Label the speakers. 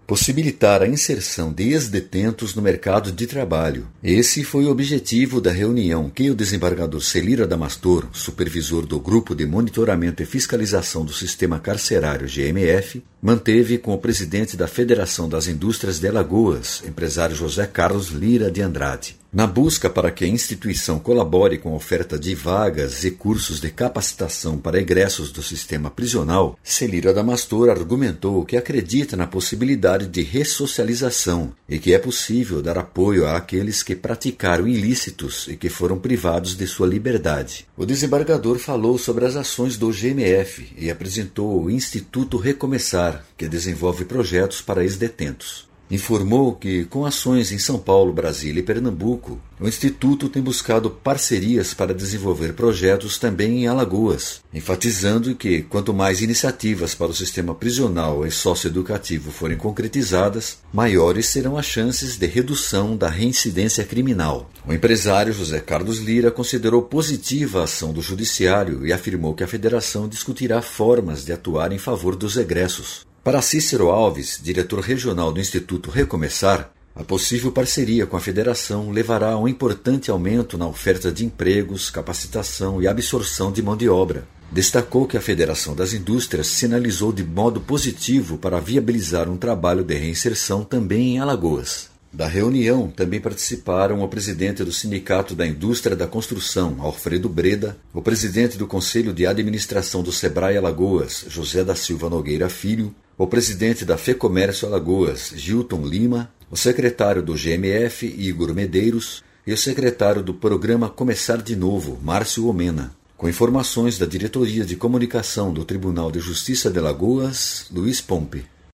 Speaker 1: possibilitar a inserção de ex-detentos no mercado de trabalho. Esse foi o objetivo da reunião que o desembargador Celiro Adamastor, supervisor do Grupo de Monitoramento e Fiscalização do Sistema Carcerário GMF, manteve com o presidente da Federação das Indústrias de Alagoas, empresário José Carlos Lira de Andrade. Na busca para que a instituição colabore com a oferta de vagas e cursos de capacitação para egressos do sistema prisional, Celiro Adamastor argumentou que acredita na possibilidade de ressocialização e que é possível dar apoio àqueles que praticaram ilícitos e que foram privados de sua liberdade. O desembargador falou sobre as ações do GMF e apresentou o Instituto Recomeçar, que desenvolve projetos para ex-detentos. Informou que, com ações em São Paulo, Brasília e Pernambuco, o Instituto tem buscado parcerias para desenvolver projetos também em Alagoas, enfatizando que, quanto mais iniciativas para o sistema prisional e socioeducativo forem concretizadas, maiores serão as chances de redução da reincidência criminal. O empresário José Carlos Lira considerou positiva a ação do Judiciário e afirmou que a Federação discutirá formas de atuar em favor dos egressos. Para Cícero Alves, diretor regional do Instituto Recomeçar, a possível parceria com a Federação levará a um importante aumento na oferta de empregos, capacitação e absorção de mão de obra. Destacou que a Federação das Indústrias sinalizou de modo positivo para viabilizar um trabalho de reinserção também em Alagoas. Da reunião também participaram o presidente do Sindicato da Indústria da Construção, Alfredo Breda, o presidente do Conselho de Administração do Sebrae Alagoas, José da Silva Nogueira Filho, o presidente da FEComércio Alagoas, Gilton Lima, o secretário do GMF, Igor Medeiros, e o secretário do Programa Começar de Novo, Márcio Omena. Com informações da Diretoria de Comunicação do Tribunal de Justiça de Alagoas, Luiz Pompe.